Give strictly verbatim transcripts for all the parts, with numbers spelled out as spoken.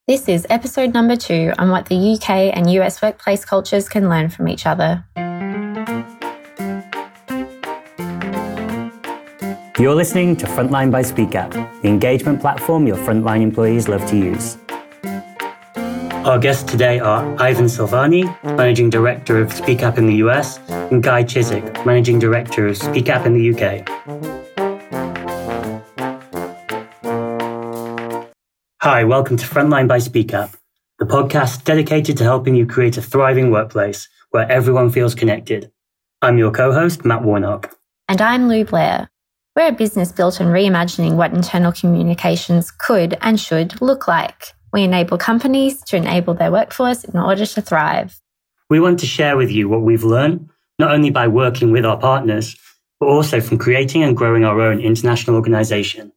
This is episode number two on what the U K and U S workplace cultures can learn from each other. You're listening to Frontline by SpeakApp, the engagement platform your frontline employees love to use. Our guests today are Ivan Silvani, Managing Director of SpeakApp in the U S, and Guy Chiswick, Managing Director of SpeakApp in the U K. Hi, welcome to Frontline by SpeakApp, the podcast dedicated to helping you create a thriving workplace where everyone feels connected. I'm your co-host, Matt Warnock. And I'm Lou Blair. We're a business built on reimagining what internal communications could and should look like. We enable companies to enable their workforce in order to thrive. We want to share with you what we've learned, not only by working with our partners, but also from creating and growing our own international organisation.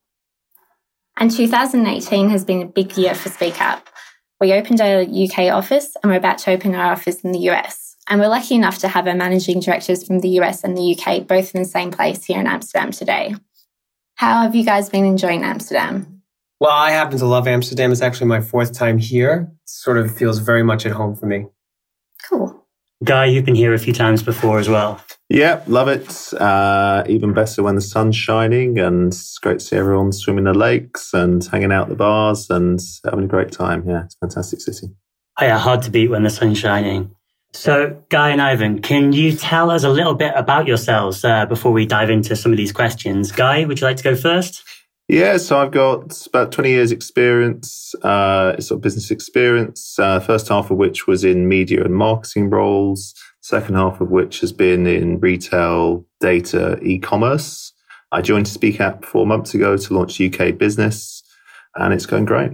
And two thousand eighteen has been a big year for SpeakApp. We opened our U K office and we're about to open our office in the U S. And we're lucky enough to have our managing directors from the U S and the U K both in the same place here in Amsterdam today. How have you guys been enjoying Amsterdam? Well, I happen to love Amsterdam. It's actually my fourth time here. It sort of feels very much at home for me. Cool. Guy, you've been here a few times before as well. Yeah, love it. Uh, even better when the sun's shining, and it's great to see everyone swimming in the lakes and hanging out at the bars and having a great time. Yeah, it's a fantastic city. Oh, yeah, hard to beat when the sun's shining. So, Guy and Ivan, can you tell us a little bit about yourselves uh, before we dive into some of these questions? Guy, would you like to go first? Yeah, so I've got about twenty years experience, uh, sort of business experience, uh, first half of which was in media and marketing roles, second half of which has been in retail, data, e-commerce. I joined SpeakApp four months ago to launch U K business, and it's going great.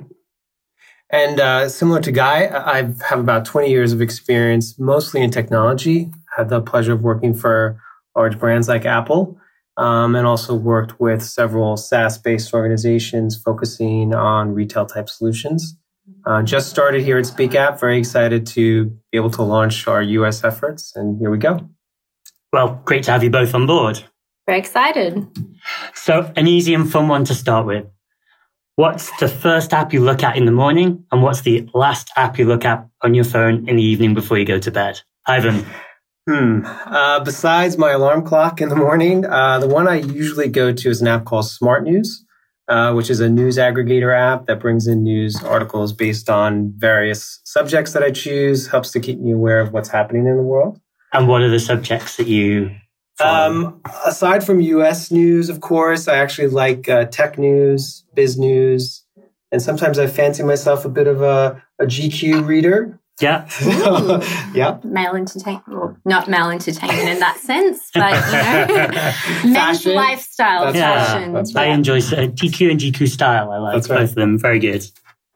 And uh, similar to Guy, I have about twenty years of experience, mostly in technology. I had the pleasure of working for large brands like Apple. Um, and also worked with several SaaS-based organizations focusing on retail-type solutions. Uh, just started here at SpeakApp. Very excited to be able to launch our U S efforts, and here we go. Well, great to have you both on board. Very excited. So, an easy and fun one to start with. What's the first app you look at in the morning, and what's the last app you look at on your phone in the evening before you go to bed? Ivan? Hmm. Uh, besides my alarm clock in the morning, uh, the one I usually go to is an app called Smart News, uh, which is a news aggregator app that brings in news articles based on various subjects that I choose, helps to keep me aware of what's happening in the world. And what are the subjects that you follow? Um, aside from U S news, of course, I actually like uh, tech news, biz news, and sometimes I fancy myself a bit of a, a G Q reader. Yeah. yeah. Male entertainment, well, not male entertainment in that sense, but, you know, men's Fashion. lifestyle, That's yeah. fashion. That's I yeah. enjoy uh, G Q and G Q style. I like That's both right. of them. Very good.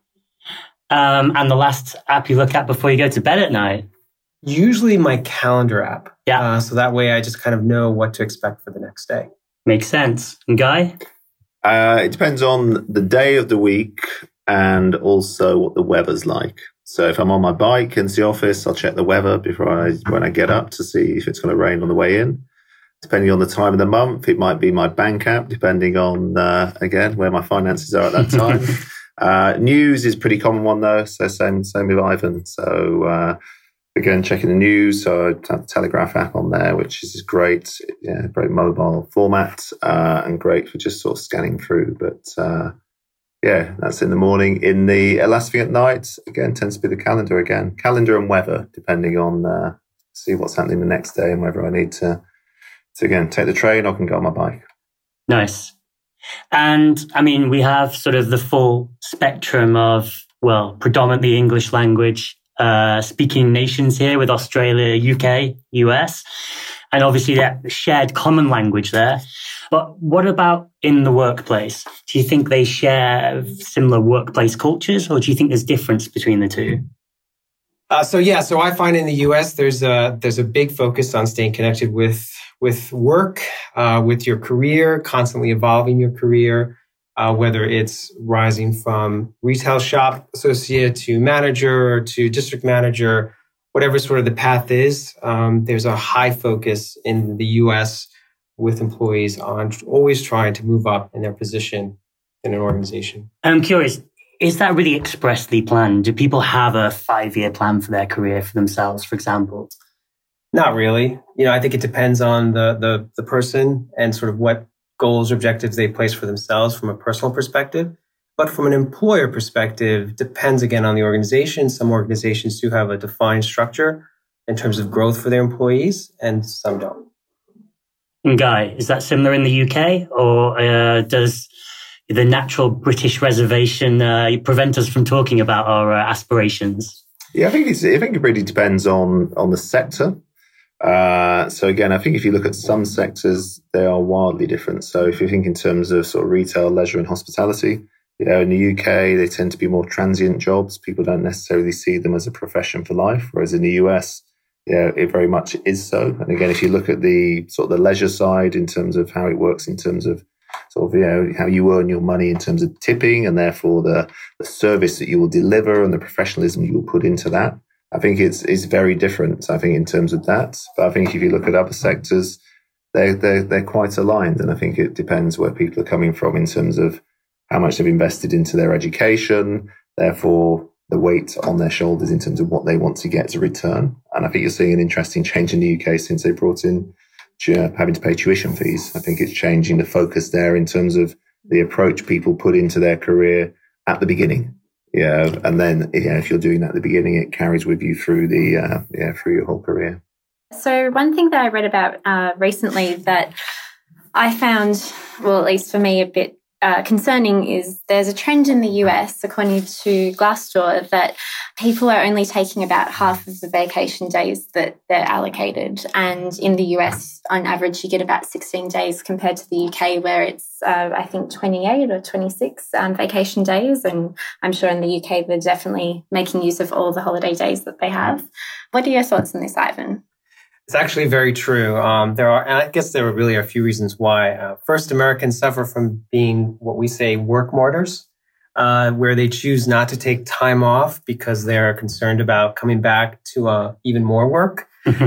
Um, and the last app you look at before you go to bed at night? Usually my calendar app. Yeah. Uh, so that way I just kind of know what to expect for the next day. Makes sense. And Guy? Uh, it depends on the day of the week and also what the weather's like. So if I'm on my bike into the office, I'll check the weather before I when I get up to see if it's going to rain on the way in. Depending on the time of the month, it might be my bank app, depending on, uh, again, where my finances are at that time. uh, news is a pretty common one, though. So same, same with Ivan. So uh, again, checking the news. So I have the Telegraph app on there, which is great. Yeah, great mobile format uh, and great for just sort of scanning through. But uh, yeah, that's in the morning. In the last thing at night, again, tends to be the calendar again. Calendar and weather, depending on uh, see what's happening the next day and whether I need to, to, again, take the train or can go on my bike. Nice. And, I mean, we have sort of the full spectrum of, well, predominantly English language uh, speaking nations here with Australia, U K, U S, and obviously that shared common language there. But what about in the workplace? Do you think they share similar workplace cultures, or do you think there's difference between the two? Uh, so yeah, so I find in the U S there's a there's a big focus on staying connected with with work, uh, with your career, constantly evolving your career, uh, whether it's rising from retail shop associate to manager to district manager, whatever sort of the path is. Um, there's a high focus in the U S with employees on always trying to move up in their position in an organization. I'm curious, is that really expressly planned? Do people have a five-year plan for their career for themselves, for example? Not really. You know, I think it depends on the the the person and sort of what goals or objectives they place for themselves from a personal perspective. But from an employer perspective, depends again on the organization. Some organizations do have a defined structure in terms of growth for their employees, and some don't. And Guy, is that similar in the U K, or uh, does the natural British reservation uh, prevent us from talking about our uh, aspirations? Yeah, I think it's, I think it really depends on on the sector. Uh, so again, I think if you look at some sectors, they are wildly different. So if you think in terms of sort of retail, leisure, and hospitality, you know, in the U K, they tend to be more transient jobs. People don't necessarily see them as a profession for life, whereas in the U S, you know, it very much is so. And again, if you look at the sort of the leisure side in terms of how it works, in terms of sort of, you know, how you earn your money in terms of tipping, and therefore the, the service that you will deliver and the professionalism you will put into that, I think it's is very different, I think, in terms of that. But I think if you look at other sectors, they're, they're, they're quite aligned. And I think it depends where people are coming from in terms of how much they've invested into their education, therefore the weight on their shoulders in terms of what they want to get as a return. And I think you're seeing an interesting change in the U K since they brought in having to pay tuition fees. I think it's changing the focus there in terms of the approach people put into their career at the beginning. Yeah, and then yeah, if you're doing that at the beginning, it carries with you through the uh, yeah through your whole career. So one thing that I read about uh, recently that I found, well, at least for me, a bit uh, concerning is there's a trend in the U S, according to Glassdoor, that people are only taking about half of the vacation days that they're allocated. And in the U S, on average, you get about sixteen days compared to the U K, where it's, uh, I think, twenty-eight or twenty-six um, vacation days. And I'm sure in the U K, they're definitely making use of all the holiday days that they have. What are your thoughts on this, Ivan? It's actually very true. Um, there are, and I guess there really are a few reasons why. Uh, first, Americans suffer from being what we say work martyrs, uh, where they choose not to take time off because they're concerned about coming back to uh, even more work.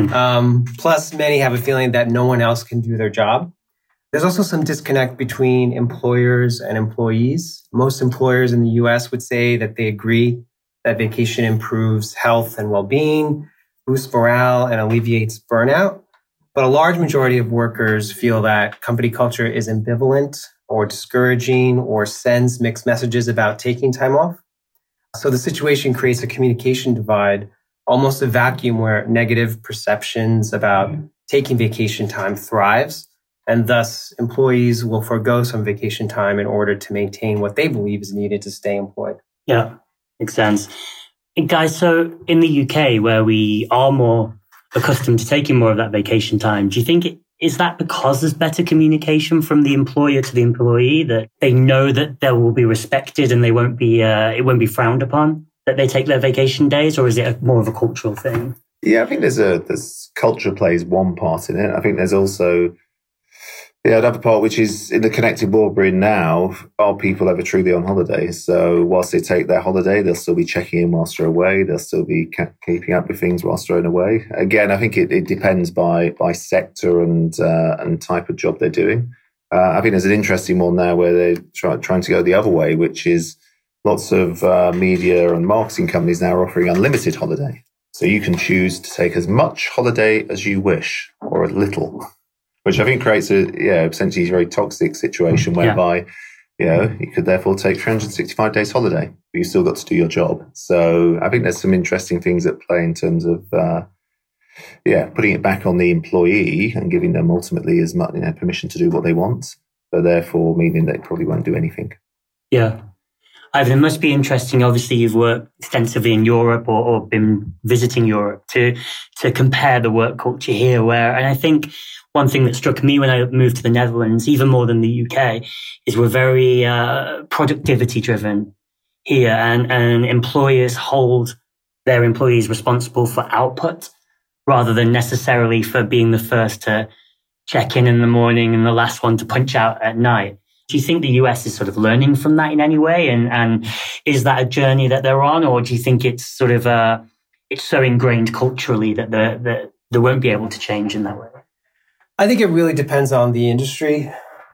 um, plus, many have a feeling that no one else can do their job. There's also some disconnect between employers and employees. Most employers in the U S would say that they agree that vacation improves health and well-being, boosts morale, and alleviates burnout. But a large majority of workers feel that company culture is ambivalent or discouraging or sends mixed messages about taking time off. So the situation creates a communication divide, almost a vacuum where negative perceptions about taking vacation time thrives. And thus, employees will forego some vacation time in order to maintain what they believe is needed to stay employed. Yeah, makes sense. Guys, so in the U K, where we are more accustomed to taking more of that vacation time, do you think it, is that because there's better communication from the employer to the employee, that they know that they will be respected and they won't be uh, it won't be frowned upon that they take their vacation days, or is it a, more of a cultural thing? Yeah, I think there's a there's culture plays one part in it. I think there's also yeah, another part, which is in the connected world we're in now, are people ever truly on holiday? So whilst they take their holiday, they'll still be checking in whilst they're away. They'll still be ca- keeping up with things whilst they're away. Again, I think it, it depends by by sector and uh, and type of job they're doing. Uh, I think there's an interesting one now where they're try, trying to go the other way, which is lots of uh, media and marketing companies now are offering unlimited holiday. So you can choose to take as much holiday as you wish, or as little. Which I think creates a yeah essentially a very toxic situation whereby yeah. you know you could therefore take three hundred sixty-five days holiday, but you still got to do your job. So I think there's some interesting things at play in terms of uh, yeah putting it back on the employee and giving them ultimately as much you know, permission to do what they want, but therefore meaning they probably won't do anything. Yeah. Ivan, it must be interesting. Obviously, you've worked extensively in Europe or, or been visiting Europe to to compare the work culture here. Where, and I think one thing that struck me when I moved to the Netherlands, even more than the U K, is we're very uh, productivity driven here, and and employers hold their employees responsible for output rather than necessarily for being the first to check in in the morning and the last one to punch out at night. Do you think the U S is sort of learning from that in any way? And, and is that a journey that they're on? Or do you think it's sort of, uh, it's so ingrained culturally that the, the, they won't be able to change in that way? I think it really depends on the industry.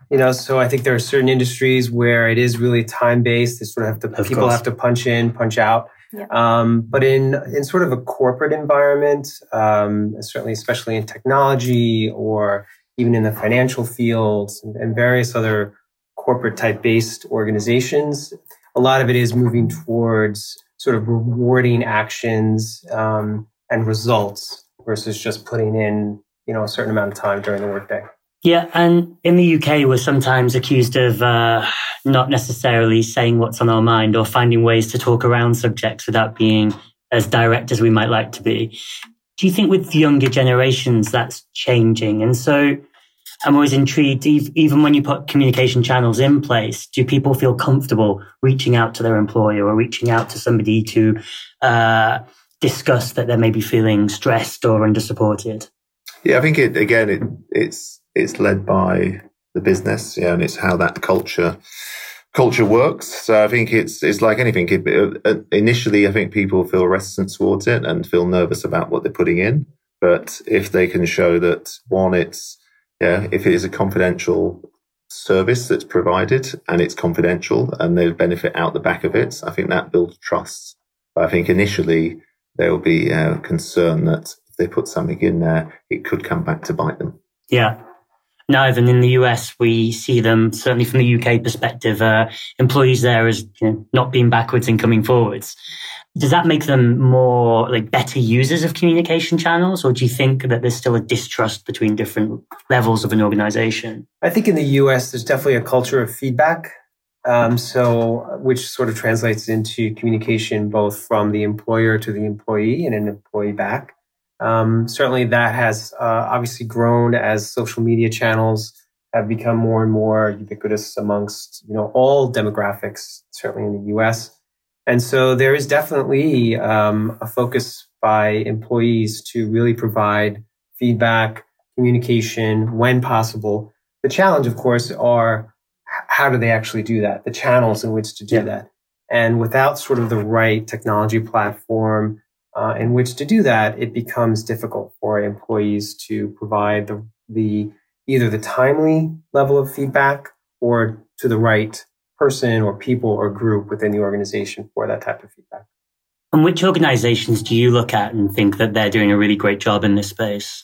You know, so I think there are certain industries where it is really time-based. They sort of have to, Of people course. have to punch in, punch out. Yeah. Um, but in, in sort of a corporate environment, um, certainly, especially in technology or even in the financial fields and, and various other corporate type based organizations, a lot of it is moving towards sort of rewarding actions um, and results versus just putting in, you know, a certain amount of time during the workday. Yeah, and in the U K, we're sometimes accused of uh, not necessarily saying what's on our mind or finding ways to talk around subjects without being as direct as we might like to be. Do you think with younger generations that's changing? And so I'm always intrigued, even when you put communication channels in place, do people feel comfortable reaching out to their employer or reaching out to somebody to uh, discuss that they may be feeling stressed or under-supported? Yeah, I think it again, it, it's it's led by the business, yeah, and it's how that culture culture works. So I think it's it's like anything. It, uh, initially, I think people feel reticent towards it and feel nervous about what they're putting in. But if they can show that, one, it's yeah, if it is a confidential service that's provided and it's confidential and there's benefit out the back of it, I think that builds trust. But I think initially there will be uh, concern that if they put something in there, it could come back to bite them. Yeah. Now, even in the U S, we see them, certainly from the U K perspective, uh, employees there as you know, not being backwards and coming forwards. Does that make them more like better users of communication channels, or do you think that there's still a distrust between different levels of an organization? I think in the U S, there's definitely a culture of feedback. Um, so, which sort of translates into communication both from the employer to the employee and an employee back. Um, certainly that has uh, obviously grown as social media channels have become more and more ubiquitous amongst, you know, all demographics, certainly in the U S. And so there is definitely um, a focus by employees to really provide feedback, communication when possible. The challenge, of course, are how do they actually do that? The channels in which to do yeah. that. And without sort of the right technology platform uh, in which to do that, it becomes difficult for employees to provide the, the either the timely level of feedback or to the right person or people or group within the organization for that type of feedback. And which organizations do you look at and think that they're doing a really great job in this space?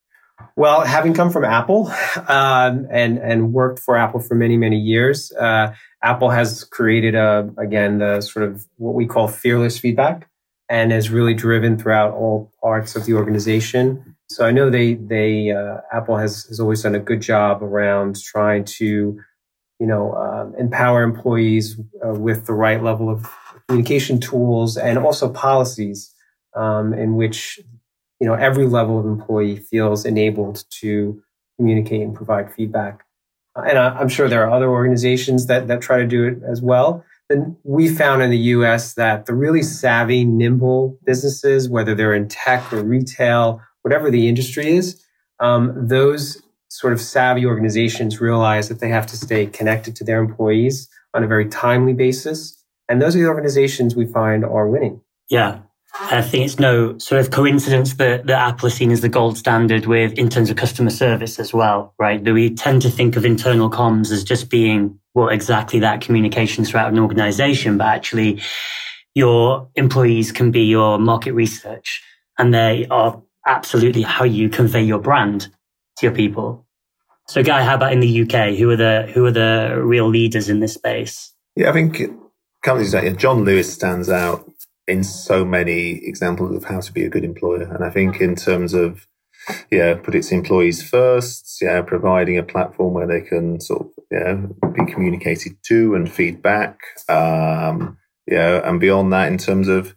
Well, having come from Apple um, and and worked for Apple for many, many years, uh, Apple has created, a, again, the sort of what we call fearless feedback and has really driven throughout all parts of the organization. So I know they, they uh, Apple has, has always done a good job around trying to, you know, um, empower employees uh, with the right level of communication tools and also policies um, in which, you know, every level of employee feels enabled to communicate and provide feedback. Uh, and I, I'm sure there are other organizations that, that try to do it as well. And we found in the U S that the really savvy, nimble businesses, whether they're in tech or retail, whatever the industry is, um, those sort of savvy organizations realize that they have to stay connected to their employees on a very timely basis. And those are the organizations we find are winning. Yeah. I think it's no sort of coincidence that, that Apple is seen as the gold standard with in terms of customer service as well, right? That we tend to think of internal comms as just being, well, exactly that, communication throughout an organization, but actually your employees can be your market research and they are absolutely how you convey your brand to your people. So Guy, how about in the U K? Who are the, who are the real leaders in this space? Yeah, I think companies like John Lewis stands out in so many examples of how to be a good employer. And I think in terms of, yeah, put its employees first, yeah, providing a platform where they can sort of, yeah, be communicated to and feedback, um, yeah, and beyond that in terms of,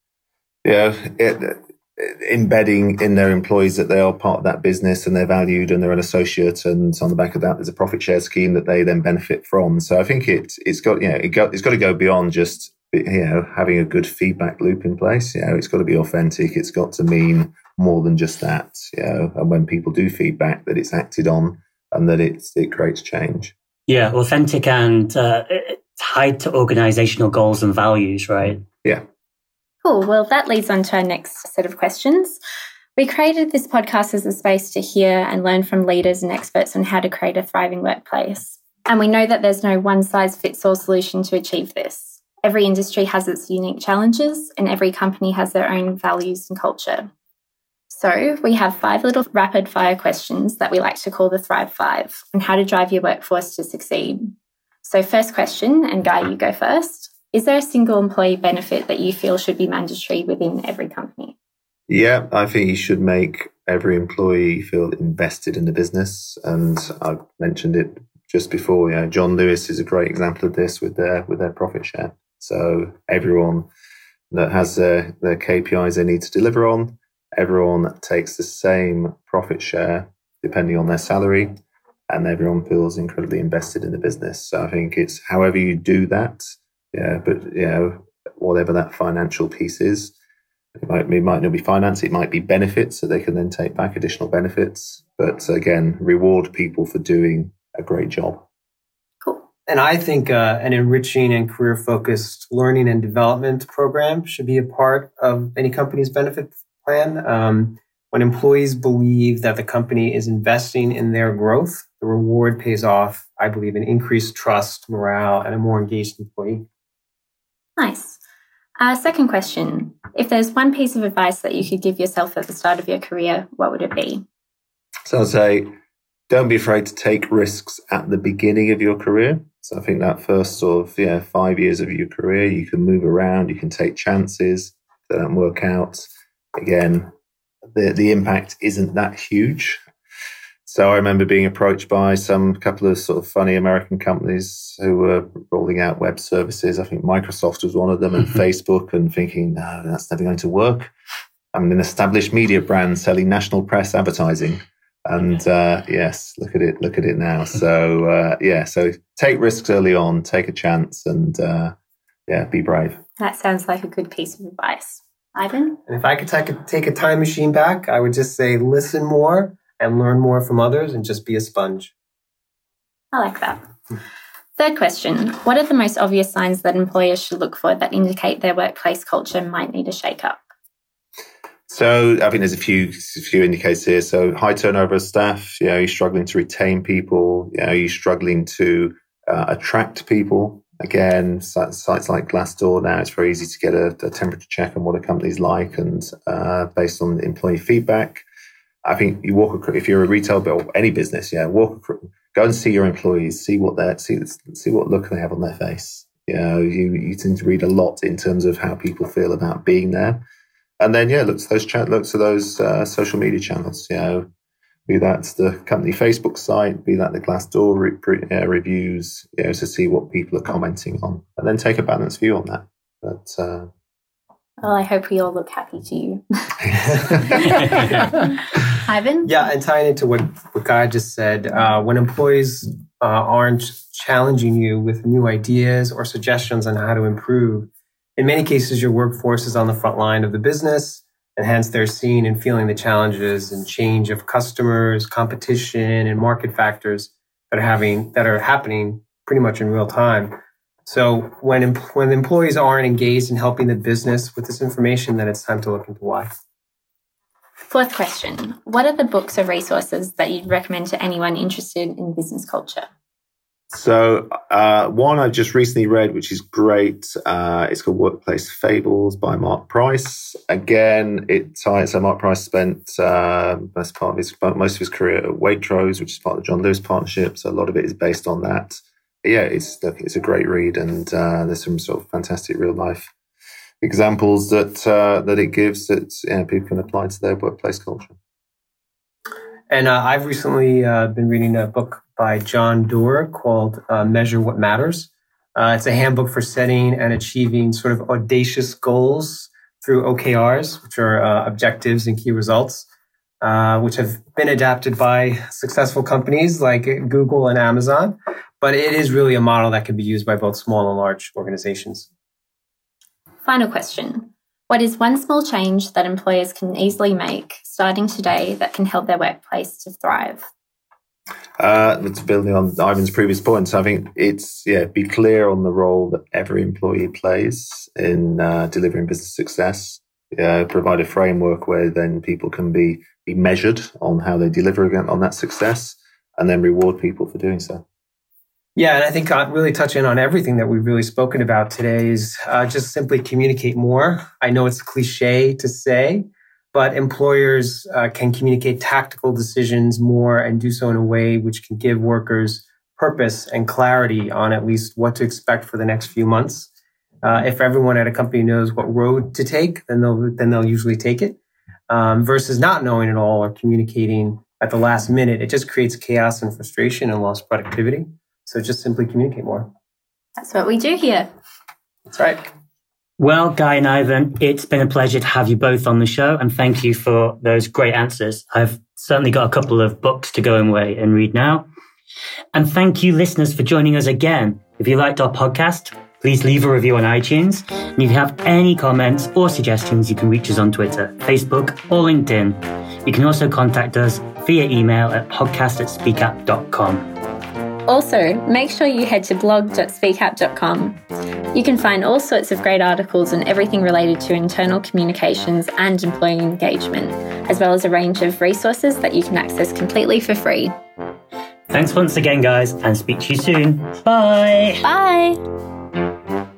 yeah, it, embedding in their employees that they are part of that business and they're valued and they're an associate, and on the back of that there's a profit share scheme that they then benefit from. So I think it it's got, you know, it got, it's got to go beyond just, you know, having a good feedback loop in place. You know, it's got to be authentic. It's got to mean more than just that. You know, and when people do feedback, that it's acted on and that it's it creates change. Yeah, authentic and uh, tied to organizational goals and values, right? Yeah. Cool. Well, that leads on to our next set of questions. We created this podcast as a space to hear and learn from leaders and experts on how to create a thriving workplace. And we know that there's no one-size-fits-all solution to achieve this. Every industry has its unique challenges, and every company has their own values and culture. So we have five little rapid-fire questions that we like to call the Thrive Five on how to drive your workforce to succeed. So first question, and Guy, you go first. Is there a single employee benefit that you feel should be mandatory within every company? Yeah, I think you should make every employee feel invested in the business. And I mentioned it just before, you know, John Lewis is a great example of this with their with their profit share. So everyone that has their, their K P Is they need to deliver on, everyone takes the same profit share depending on their salary, and everyone feels incredibly invested in the business. So I think it's however you do that, yeah, but you know, whatever that financial piece is, it might, it might not be finance, it might be benefits, so they can then take back additional benefits. But again, reward people for doing a great job. Cool. And I think uh, an enriching and career-focused learning and development program should be a part of any company's benefit plan. Um, when employees believe that the company is investing in their growth, the reward pays off, I believe, in increased trust, morale, and a more engaged employee. Nice. Uh, second question. If there's one piece of advice that you could give yourself at the start of your career, what would it be? So I'd say, don't be afraid to take risks at the beginning of your career. So I think that first sort of yeah, five years of your career, you can move around, you can take chances. If they don't work out, again, the, the impact isn't that huge. So I remember being approached by some couple of sort of funny American companies who were rolling out web services. I think Microsoft was one of them, and Facebook, and thinking, no, that's never going to work. I'm an established media brand selling national press advertising. And uh, yes, look at it, look at it now. So uh, yeah, so take risks early on, take a chance, and uh, yeah, be brave. That sounds like a good piece of advice. Ivan? And if I could take a, take a time machine back, I would just say listen more and learn more from others and just be a sponge. I like that. Third question. What are the most obvious signs that employers should look for that indicate their workplace culture might need a shake-up? So I think there's a few a few indicators here. So high turnover of staff, you know, you're struggling to retain people, you know, you're struggling to uh, attract people. Again, sites like Glassdoor now, it's very easy to get a, a temperature check on what a company's like, and uh, based on employee feedback. I think you walk if you're a retail or any business, yeah, walk go and see your employees, see what they see see what look they have on their face. You know, you you tend to read a lot in terms of how people feel about being there. And then, yeah, look to those chat, look to those uh, social media channels. You know, be that the company Facebook site, be that the Glassdoor re- re- uh, reviews. You know, to see what people are commenting on, and then take a balanced view on that. But uh, well, I hope we all look happy to you, Ivan. Yeah, and tying into what what Guy just said, uh, when employees uh, aren't challenging you with new ideas or suggestions on how to improve. In many cases, your workforce is on the front line of the business, and hence they're seeing and feeling the challenges and change of customers, competition, and market factors that are having that are happening pretty much in real time. So when em- when employees aren't engaged in helping the business with this information, then it's time to look into why. Fourth question. What are the books or resources that you'd recommend to anyone interested in business culture? So uh, one I just recently read, which is great. Uh, it's called Workplace Fables by Mark Price. Again, it ties. So Mark Price spent uh, most part of his most of his career at Waitrose, which is part of the John Lewis partnership. So a lot of it is based on that. But yeah, it's look, it's a great read, and uh, there's some sort of fantastic real life examples that uh, that it gives that yeah, people can apply to their workplace culture. And uh, I've recently uh, been reading a book by John Doerr called uh, Measure What Matters. Uh, it's a handbook for setting and achieving sort of audacious goals through O K Rs, which are uh, objectives and key results, uh, which have been adapted by successful companies like Google and Amazon. But it is really a model that can be used by both small and large organizations. Final question. What is one small change that employers can easily make starting today that can help their workplace to thrive? Uh, it's building on Ivan's previous points. I think it's, yeah, be clear on the role that every employee plays in uh, delivering business success. uh, provide a framework where then people can be, be measured on how they deliver again on that success, and then reward people for doing so. Yeah, and I think uh, really touching on everything that we've really spoken about today is uh, just simply communicate more. I know it's cliche to say, but employers uh, can communicate tactical decisions more and do so in a way which can give workers purpose and clarity on at least what to expect for the next few months. Uh, if everyone at a company knows what road to take, then they'll then they'll usually take it. Um, versus not knowing it all or communicating at the last minute, it just creates chaos and frustration and lost productivity. So just simply communicate more. That's what we do here. That's right. Well, Guy and Ivan, it's been a pleasure to have you both on the show, and thank you for those great answers. I've certainly got a couple of books to go away and read now. And thank you, listeners, for joining us again. If you liked our podcast, please leave a review on iTunes. And if you have any comments or suggestions, you can reach us on Twitter, Facebook, or LinkedIn. You can also contact us via email at podcast at speakup dot com. Also, make sure you head to blog dot speakup dot com. You can find all sorts of great articles and everything related to internal communications and employee engagement, as well as a range of resources that you can access completely for free. Thanks once again, guys, and speak to you soon. Bye. Bye.